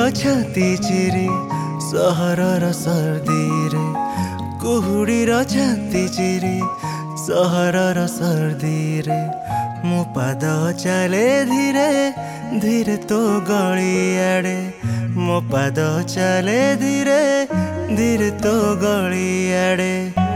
छाती चिरे सहरर सर्दीरे कुहुडीर छाती चिरे सहरर सर्दीरे मो पाद चले धीरे धीरे तो गली आड़े मो पाद चले धीरे धीरे तो गली आड़े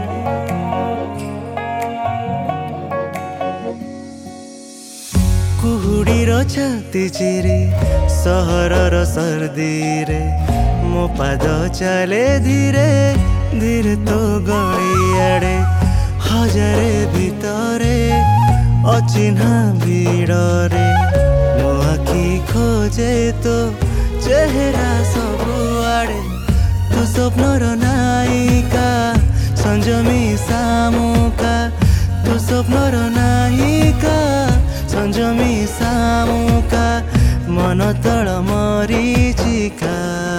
कुहुडीर छाती चिरे सहरर सर्दीरे मो पाद चले धीरे धीरे तो गली आड़े हजारे भितरे अचिन्हा भीड़रे मो आखि खोजे तो चेहरा सबुआड़े तू स्वप्नर नायिका संजमी सामुका तू स्वप्नर नायिका संजमी सामुका मन तल मरीचिका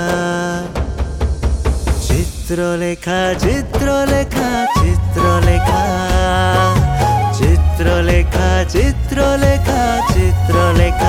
चित्रलेखा चित्रलेखा चित्रलेखा चित्रलेखा चित्रलेखा चित्रलेखा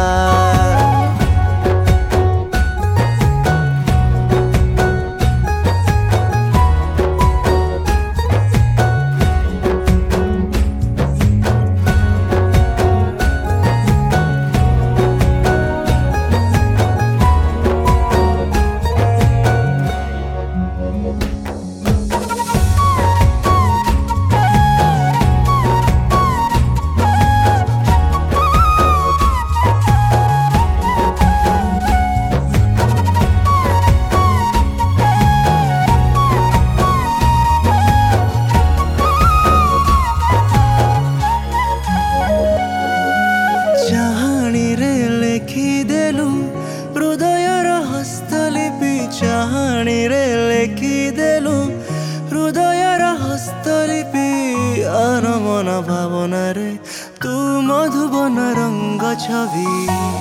हृदयर हस्तलिपि चाहाणी रे लेखिदेलु हृदयर हस्तलिपि अनमन भावना रे तू मधुबन रंग छवि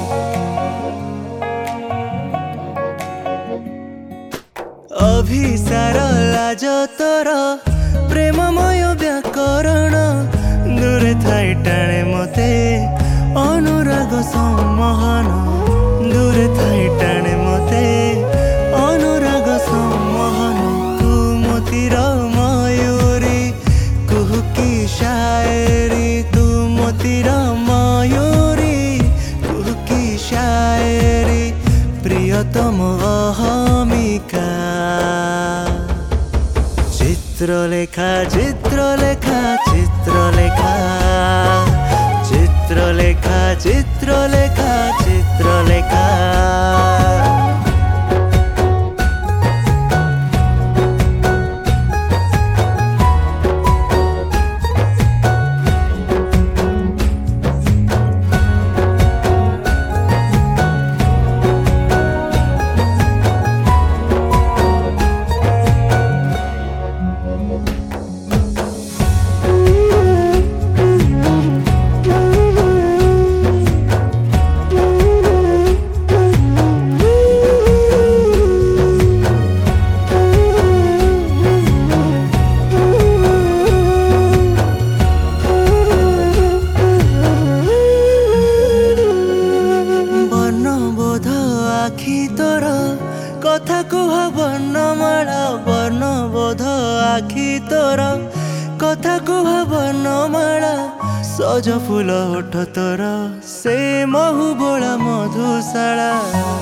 अभिसार लाज तोर प्रेममय व्याकरण दूरे थाई टाणे मते अनुराग सम्मोहन दूरे थाई टाणे मते अनुराग सम्मोहन तू मोतीर मयूरी कुहुकी शायरी तू मोतीर मयूरी कुहुकी शायरी प्रियतम अहमिका चित्रलेखा चित्रलेखा चित्रलेखा चित्रलेखा चित्रलेखा चित्रलेखा कथा कुह वर्णमाला वर्णबोध आखि तोर कथा कुह वर्णमाला सज फूल ओठ तोर से महुबोला मधुशाला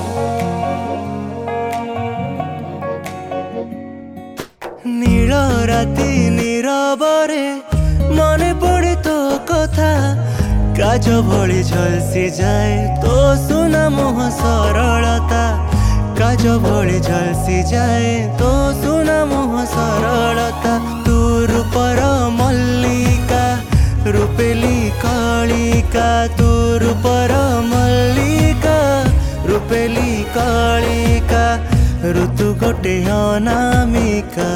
नील राति नीरबरे मने पड़े तो कथा काज भली झलसी जाए तो सुना मोह सरलता काज भली झलसी जाए तो सुना मोह सरलता तू रूपर मल्लिका रूपेली कालिका तू रूपर मल्लिका रूपेली कालिका ऋतु गोटे अनामिका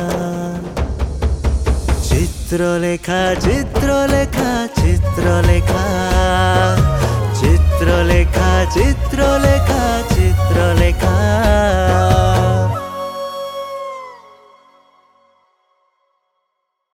चित्रलेखा चित्रलेखा चित्रलेखा चित्रलेखा चित्रलेखा